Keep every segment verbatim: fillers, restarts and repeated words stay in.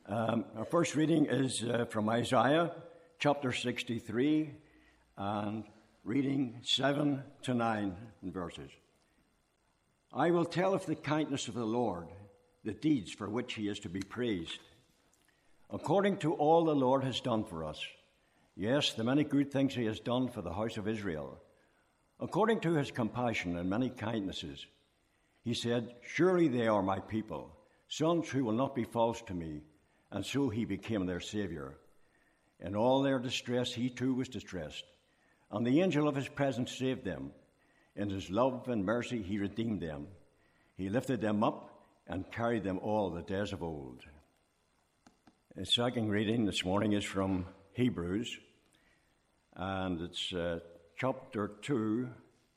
Um, our first reading is uh, from Isaiah chapter sixty-three and reading seven to nine verses. I will tell of the kindness of the Lord, the deeds for which he is to be praised. According to all the Lord has done for us, yes, the many good things he has done for the house of Israel, according to his compassion and many kindnesses, he said, surely they are my people, sons who will not be false to me. And so he became their Savior. In all their distress, he too was distressed. And the angel of his presence saved them. In his love and mercy, he redeemed them. He lifted them up and carried them all the days of old. The second reading this morning is from Hebrews. And it's uh, chapter two,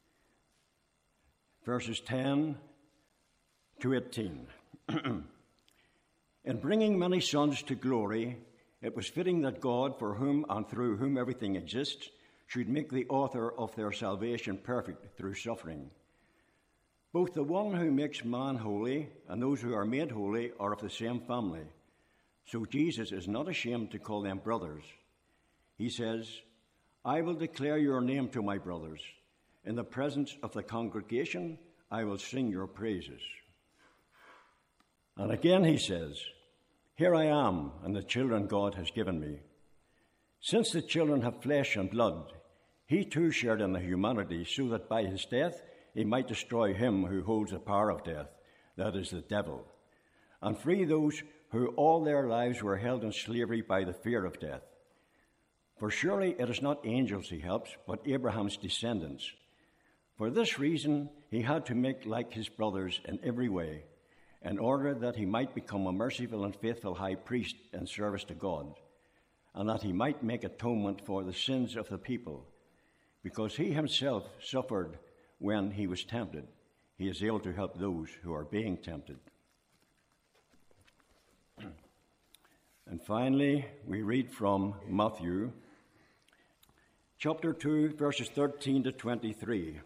verses ten to eighteen. In bringing many sons to glory, it was fitting that God, for whom and through whom everything exists, should make the author of their salvation perfect through suffering. Both the one who makes man holy and those who are made holy are of the same family. So Jesus is not ashamed to call them brothers. He says, I will declare your name to my brothers. In the presence of the congregation, I will sing your praises. And again he says, here I am, and the children God has given me. Since the children have flesh and blood, he too shared in the humanity, so that by his death he might destroy him who holds the power of death, that is the devil, and free those who all their lives were held in slavery by the fear of death. For surely it is not angels he helps, but Abraham's descendants. For this reason he had to make like his brothers in every way, in order that he might become a merciful and faithful high priest in service to God, and that he might make atonement for the sins of the people. Because he himself suffered when he was tempted, he is able to help those who are being tempted. And finally, we read from Matthew, chapter two, verses thirteen to twenty-three.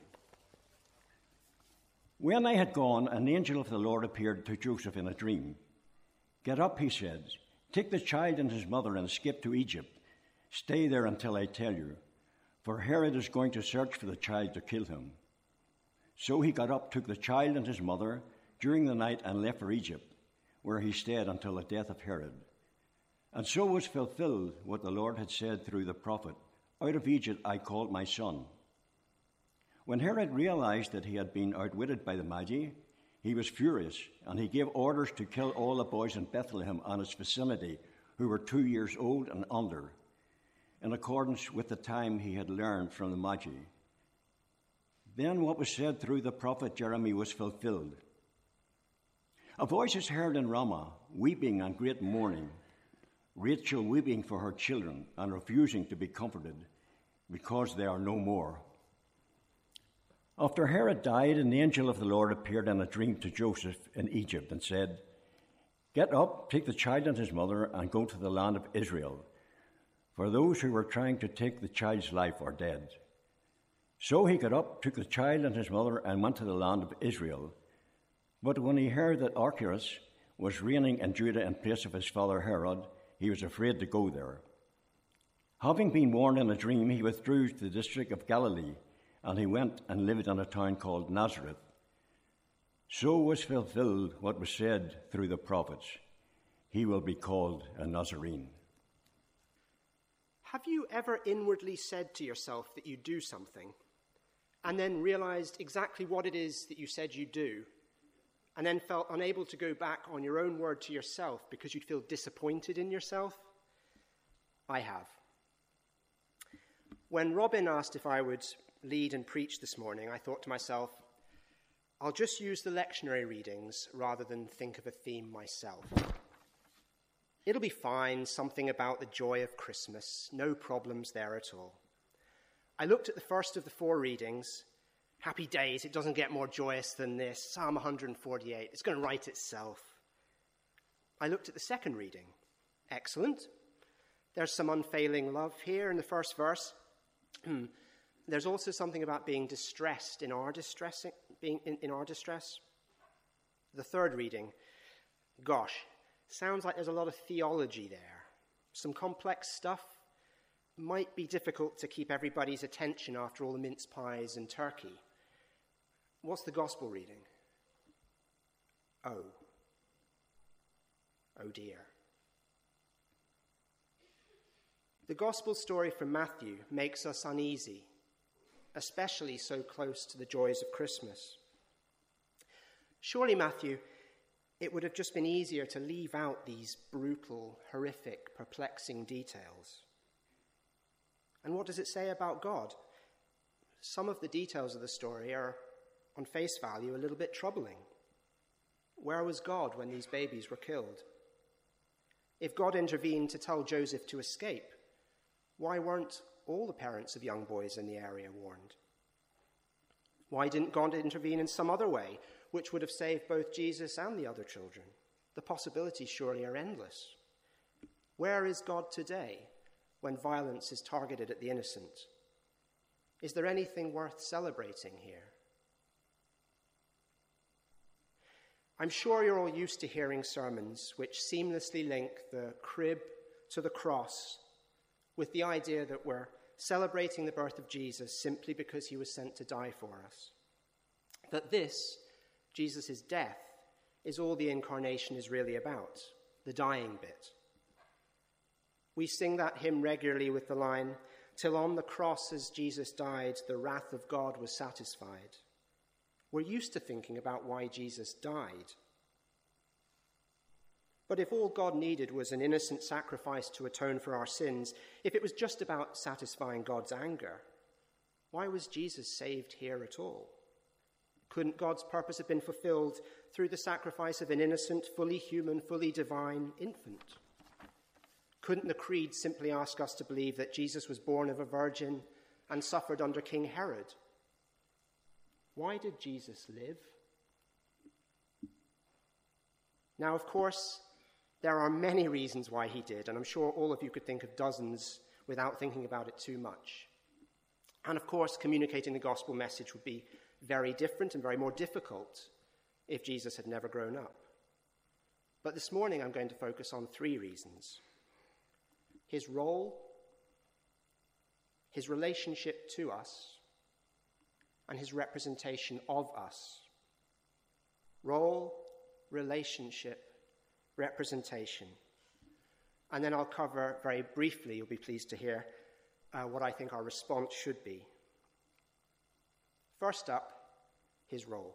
When I had gone, an angel of the Lord appeared to Joseph in a dream. Get up, he said, take the child and his mother and escape to Egypt. Stay there until I tell you, for Herod is going to search for the child to kill him. So he got up, took the child and his mother during the night and left for Egypt, where he stayed until the death of Herod. And so was fulfilled what the Lord had said through the prophet, out of Egypt I called my son. When Herod realized that he had been outwitted by the Magi, he was furious, and he gave orders to kill all the boys in Bethlehem and its vicinity who were two years old and under, in accordance with the time he had learned from the Magi. Then what was said through the prophet Jeremiah was fulfilled. A voice is heard in Ramah, weeping and great mourning, Rachel weeping for her children and refusing to be comforted, because they are no more. After Herod died, an angel of the Lord appeared in a dream to Joseph in Egypt and said, get up, take the child and his mother, and go to the land of Israel, for those who were trying to take the child's life are dead. So he got up, took the child and his mother, and went to the land of Israel. But when he heard that Archelaus was reigning in Judah in place of his father Herod, he was afraid to go there. Having been warned in a dream, he withdrew to the district of Galilee, and he went and lived in a town called Nazareth. So was fulfilled what was said through the prophets. He will be called a Nazarene. Have you ever inwardly said to yourself that you do something, and then realized exactly what it is that you said you do, and then felt unable to go back on your own word to yourself because you'd feel disappointed in yourself? I have. When Robin asked if I would lead and preach this morning, I thought to myself, I'll just use the lectionary readings rather than think of a theme myself. It'll be fine, something about the joy of Christmas, no problems there at all. I looked at the first of the four readings. Happy days, it doesn't get more joyous than this. Psalm one forty-eight, it's going to write itself. I looked at the second reading. Excellent. There's some unfailing love here in the first verse. There's also something about being distressed in our distressing, being in, in our distress. The third reading, gosh, Sounds like there's a lot of theology there. Some complex stuff. Might be difficult to keep everybody's attention after all the mince pies and turkey. What's the gospel reading? Oh. Oh dear. The gospel story from Matthew makes us uneasy, especially so close to the joys of Christmas. Surely, Matthew, it would have just been easier to leave out these brutal, horrific, perplexing details. And what does it say about God? Some of the details of the story are, on face value, a little bit troubling. Where was God when these babies were killed? If God intervened to tell Joseph to escape, why weren't all the parents of young boys in the area warned? Why didn't God intervene in some other way, which would have saved both Jesus and the other children? The possibilities surely are endless. Where is God today when violence is targeted at the innocent? Is there anything worth celebrating here? I'm sure you're all used to hearing sermons which seamlessly link the crib to the cross with the idea that we're celebrating the birth of Jesus simply because he was sent to die for us. That this, Jesus' death, is all the incarnation is really about, the dying bit. We sing that hymn regularly with the line, "Till on the cross as Jesus died, the wrath of God was satisfied." We're used to thinking about why Jesus died. But if all God needed was an innocent sacrifice to atone for our sins, if it was just about satisfying God's anger, why was Jesus saved here at all? Couldn't God's purpose have been fulfilled through the sacrifice of an innocent, fully human, fully divine infant? Couldn't the creed simply ask us to believe that Jesus was born of a virgin and suffered under King Herod? Why did Jesus live? Now, of course, there are many reasons why he did, and I'm sure all of you could think of dozens without thinking about it too much. And of course, communicating the gospel message would be very different and very more difficult if Jesus had never grown up. But this morning I'm going to focus on three reasons: his role, his relationship to us, and his representation of us. Role, relationship, representation. And then I'll cover very briefly, you'll be pleased to hear, uh, what I think our response should be. First up, his role.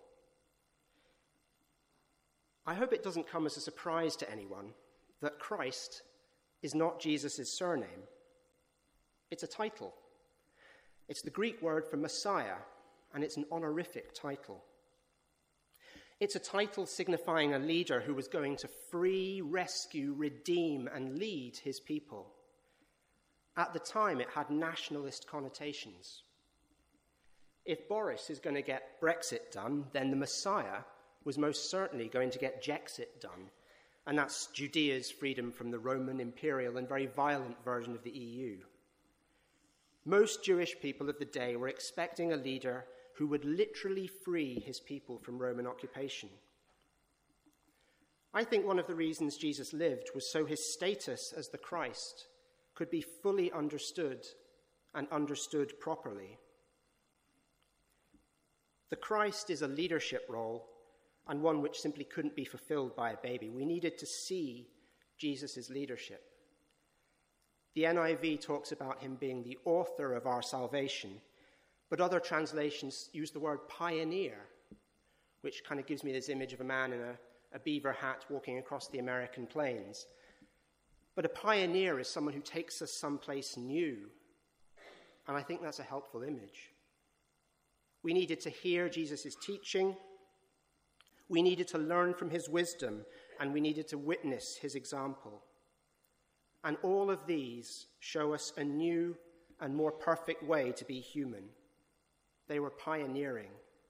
I hope it doesn't come as a surprise to anyone that Christ is not Jesus' surname. It's a title. It's the Greek word for Messiah, and it's an honorific title. It's a title signifying a leader who was going to free, rescue, redeem, and lead his people. At the time, it had nationalist connotations. If Boris is going to get Brexit done, then the Messiah was most certainly going to get Jexit done, and that's Judea's freedom from the Roman imperial and very violent version of the E U. Most Jewish people of the day were expecting a leader who would literally free his people from Roman occupation. I think one of the reasons Jesus lived was so his status as the Christ could be fully understood and understood properly. The Christ is a leadership role, and one which simply couldn't be fulfilled by a baby. We needed to see Jesus' leadership. The N I V talks about him being the author of our salvation, but other translations use the word pioneer, which kind of gives me this image of a man in a, a beaver hat walking across the American plains. But a pioneer is someone who takes us someplace new, and I think that's a helpful image. We needed to hear Jesus' teaching, we needed to learn from his wisdom, and we needed to witness his example. And all of these show us a new and more perfect way to be human. They were pioneering.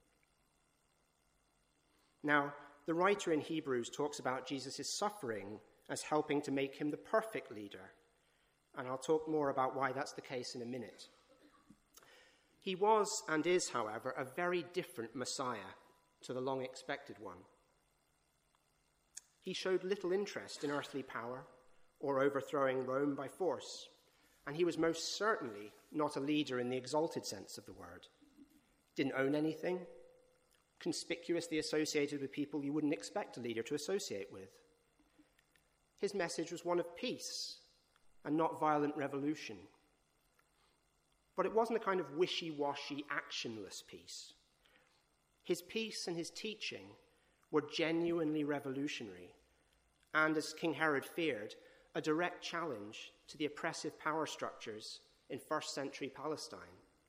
Now, the writer in Hebrews talks about Jesus' suffering as helping to make him the perfect leader. And I'll talk more about why that's the case in a minute. He was and is, however, a very different Messiah to the long-expected one. He showed little interest in earthly power or overthrowing Rome by force, and he was most certainly not a leader in the exalted sense of the word. Didn't own anything, conspicuously associated with people you wouldn't expect a leader to associate with. His message was one of peace and not violent revolution. But it wasn't a kind of wishy-washy, actionless peace. His peace and his teaching were genuinely revolutionary, and, as King Herod feared, a direct challenge to the oppressive power structures in first century Palestine.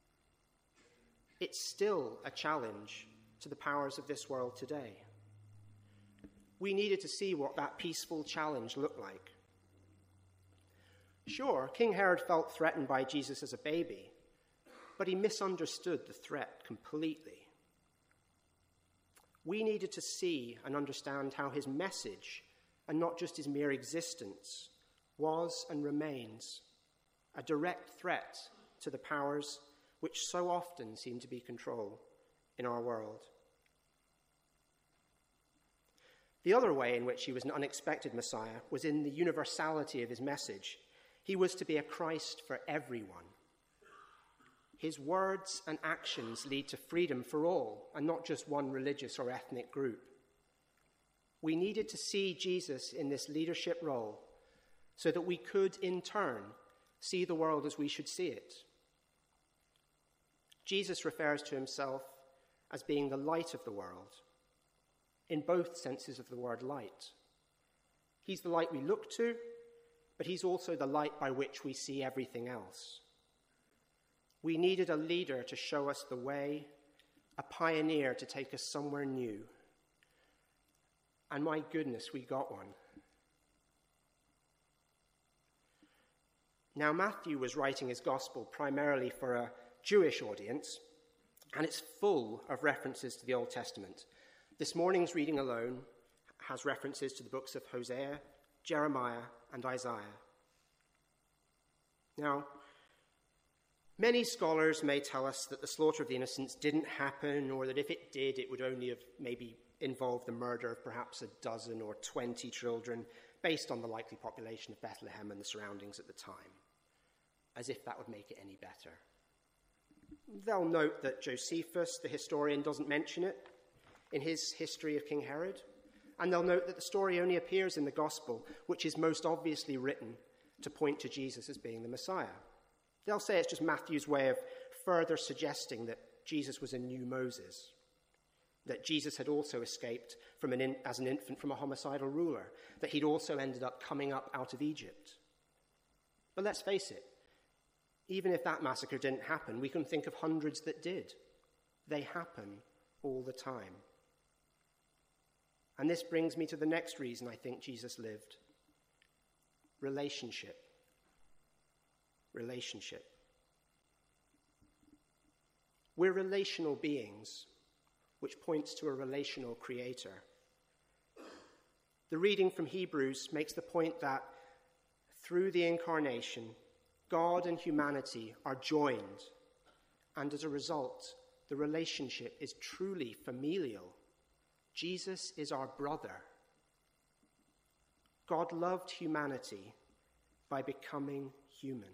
It's still a challenge to the powers of this world today. We needed to see what that peaceful challenge looked like. Sure, King Herod felt threatened by Jesus as a baby, but he misunderstood the threat completely. We needed to see and understand how his message, and not just his mere existence, was and remains a direct threat to the powers which so often seem to be control in our world. The other way in which he was an unexpected Messiah was in the universality of his message. He was to be a Christ for everyone. His words and actions lead to freedom for all, and not just one religious or ethnic group. We needed to see Jesus in this leadership role so that we could, in turn, see the world as we should see it. Jesus refers to himself as being the light of the world, in both senses of the word light. He's the light we look to, but he's also the light by which we see everything else. We needed a leader to show us the way, a pioneer to take us somewhere new. And my goodness, we got one. Now, Matthew was writing his gospel primarily for a Jewish audience, and it's full of references to the Old Testament. This morning's reading alone has references to the books of Hosea, Jeremiah, and Isaiah. Now, many scholars may tell us that the slaughter of the innocents didn't happen, or that if it did, it would only have maybe involved the murder of perhaps a dozen or twenty children, based on the likely population of Bethlehem and the surroundings at the time, as if that would make it any better. They'll note that Josephus, the historian, doesn't mention it in his history of King Herod, and they'll note that the story only appears in the Gospel, which is most obviously written to point to Jesus as being the Messiah. They'll say it's just Matthew's way of further suggesting that Jesus was a new Moses, that Jesus had also escaped from an in, as an infant from a homicidal ruler, that he'd also ended up coming up out of Egypt. But let's face it, even if that massacre didn't happen, we can think of hundreds that did. They happen all the time. And this brings me to the next reason I think Jesus lived. Relationship. Relationship. We're relational beings, which points to a relational creator. The reading from Hebrews makes the point that through the incarnation, God and humanity are joined, and as a result, the relationship is truly familial. Jesus is our brother. God loved humanity by becoming human.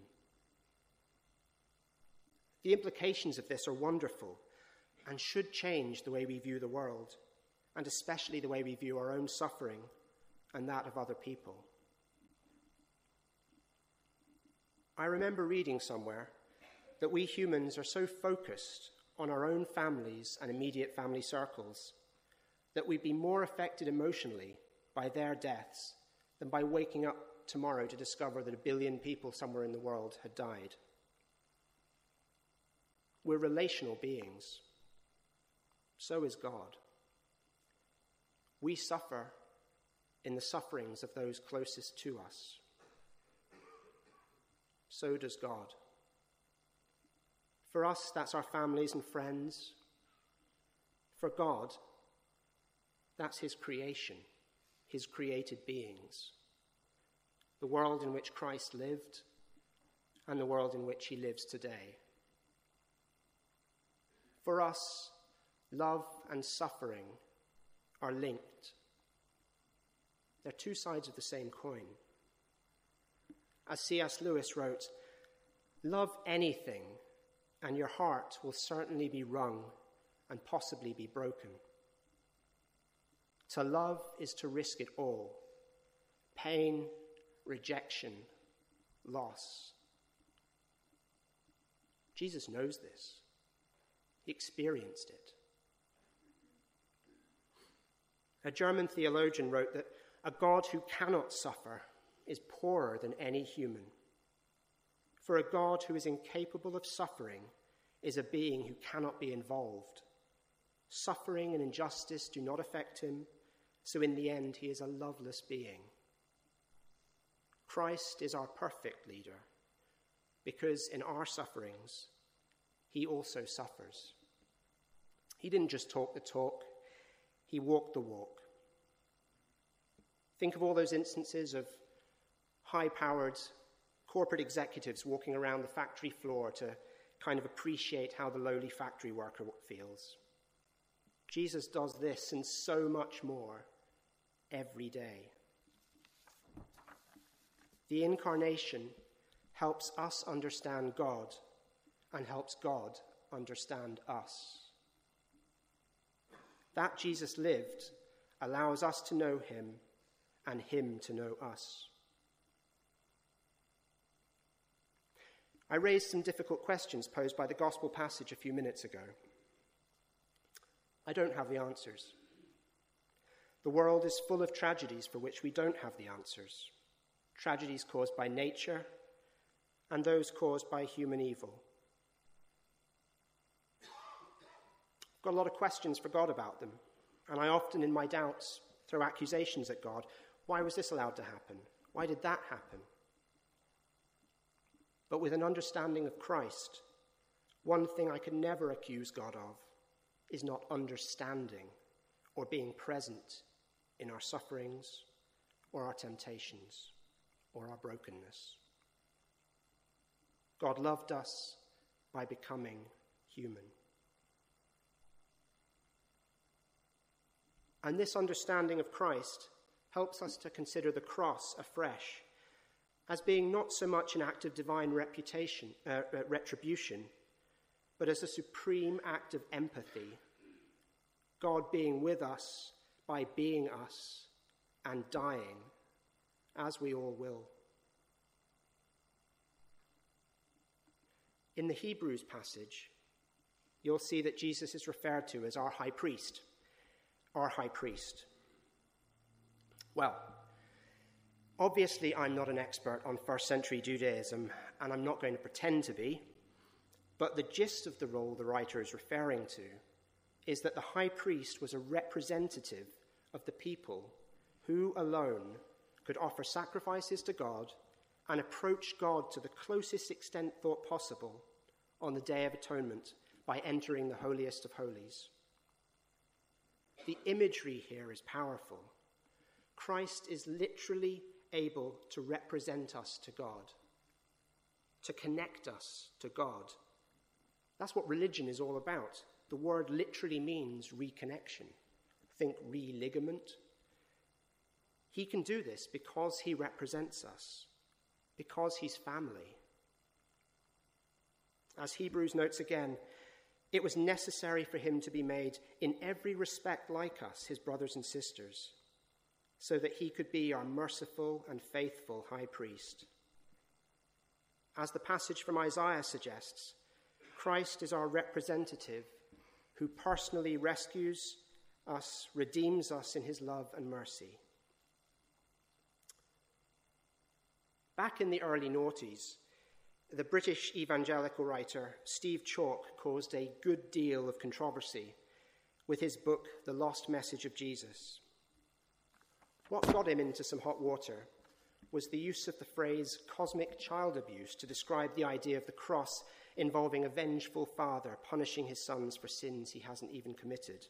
The implications of this are wonderful and should change the way we view the world, and especially the way we view our own suffering and that of other people. I remember reading somewhere that we humans are so focused on our own families and immediate family circles that we'd be more affected emotionally by their deaths than by waking up tomorrow to discover that a billion people somewhere in the world had died. We're relational beings. So is God. We suffer in the sufferings of those closest to us. So does God. For us, that's our families and friends. For God, that's his creation, his created beings, the world in which Christ lived and the world in which he lives today. For us, love and suffering are linked. They're two sides of the same coin. As C S Lewis wrote, "Love anything, and your heart will certainly be wrung and possibly be broken. To love is to risk it all: pain, rejection, loss." Jesus knows this. He experienced it. A German theologian wrote that a God who cannot suffer is poorer than any human. For a God who is incapable of suffering is a being who cannot be involved. Suffering and injustice do not affect him, so in the end he is a loveless being. Christ is our perfect leader, because in our sufferings, he also suffers. He didn't just talk the talk, he walked the walk. Think of all those instances of high-powered corporate executives walking around the factory floor to kind of appreciate how the lowly factory worker feels. Jesus does this and so much more every day. The incarnation helps us understand God and helps God understand us. That Jesus lived allows us to know him and him to know us. I raised some difficult questions posed by the gospel passage a few minutes ago. I don't have the answers. The world is full of tragedies for which we don't have the answers. Tragedies caused by nature and those caused by human evil. I've got a lot of questions for God about them, and I often, in my doubts, throw accusations at God. Why was this allowed to happen? Why did that happen? But with an understanding of Christ, one thing I could never accuse God of is not understanding or being present in our sufferings or our temptations or our brokenness. God loved us by becoming human. And this understanding of Christ helps us to consider the cross afresh as being not so much an act of divine reputation, uh, uh, retribution, but as a supreme act of empathy, God being with us by being us and dying, as we all will. In the Hebrews passage, you'll see that Jesus is referred to as our high priest, our high priest. Well, obviously I'm not an expert on first century Judaism, and I'm not going to pretend to be, but the gist of the role the writer is referring to is that the high priest was a representative of the people who alone could offer sacrifices to God and approach God to the closest extent thought possible on the Day of Atonement by entering the holiest of holies. The imagery here is powerful. Christ is literally able to represent us to God, to connect us to God. That's what religion is all about. The word literally means reconnection. Think re-ligament. He can do this because he represents us, because he's family. As Hebrews notes again, it was necessary for him to be made in every respect like us, his brothers and sisters, so that he could be our merciful and faithful high priest. As the passage from Isaiah suggests, Christ is our representative who personally rescues us, redeems us in his love and mercy. Back in the early noughties, the British evangelical writer Steve Chalke caused a good deal of controversy with his book, The Lost Message of Jesus. What got him into some hot water was the use of the phrase cosmic child abuse to describe the idea of the cross involving a vengeful father punishing his sons for sins he hasn't even committed.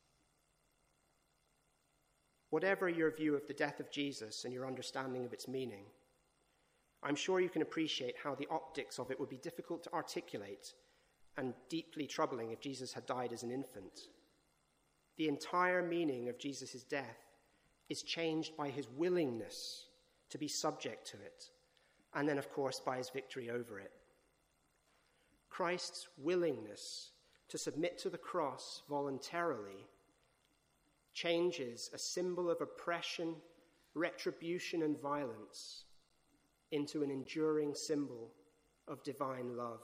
Whatever your view of the death of Jesus and your understanding of its meaning, I'm sure you can appreciate how the optics of it would be difficult to articulate and deeply troubling if Jesus had died as an infant. The entire meaning of Jesus' death is changed by his willingness to be subject to it, and then, of course, by his victory over it. Christ's willingness to submit to the cross voluntarily changes a symbol of oppression, retribution, and violence into an enduring symbol of divine love.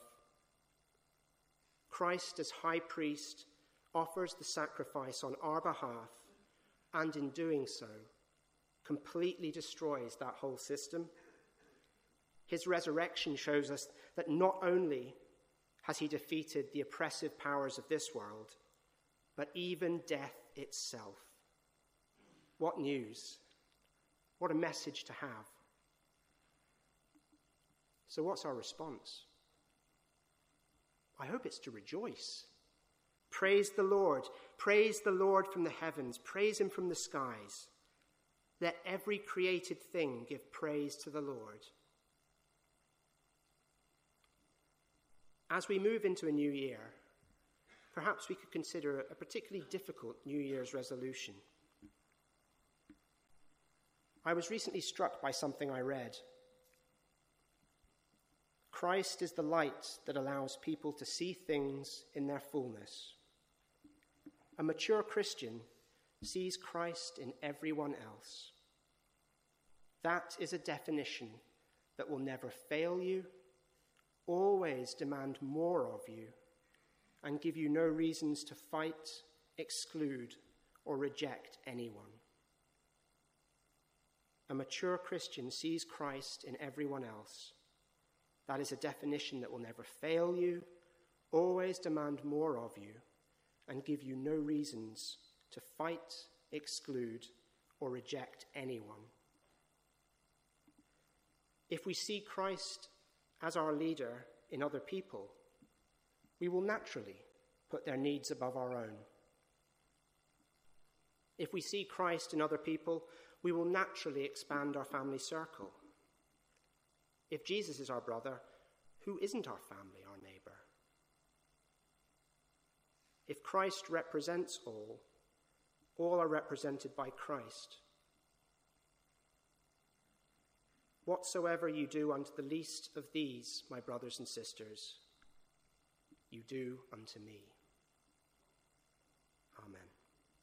Christ, as high priest, offers the sacrifice on our behalf, and in doing so, completely destroys that whole system. His resurrection shows us that not only has he defeated the oppressive powers of this world, but even death itself. What news! What a message to have. So what's our response? I hope it's to rejoice. Praise the Lord. Praise the Lord from the heavens. Praise him from the skies. Let every created thing give praise to the Lord. As we move into a new year, perhaps we could consider a particularly difficult New Year's resolution. I was recently struck by something I read. Christ is the light that allows people to see things in their fullness. A mature Christian sees Christ in everyone else. That is a definition that will never fail you, always demand more of you, and give you no reasons to fight, exclude, or reject anyone. A mature Christian sees Christ in everyone else. That is a definition that will never fail you, always demand more of you, and give you no reasons to fight, exclude, or reject anyone. If we see Christ as our leader in other people, we will naturally put their needs above our own. If we see Christ in other people, we will naturally expand our family circle. If Jesus is our brother, who isn't our family, our neighbour? If Christ represents all, all are represented by Christ. Whatsoever you do unto the least of these, my brothers and sisters, you do unto me.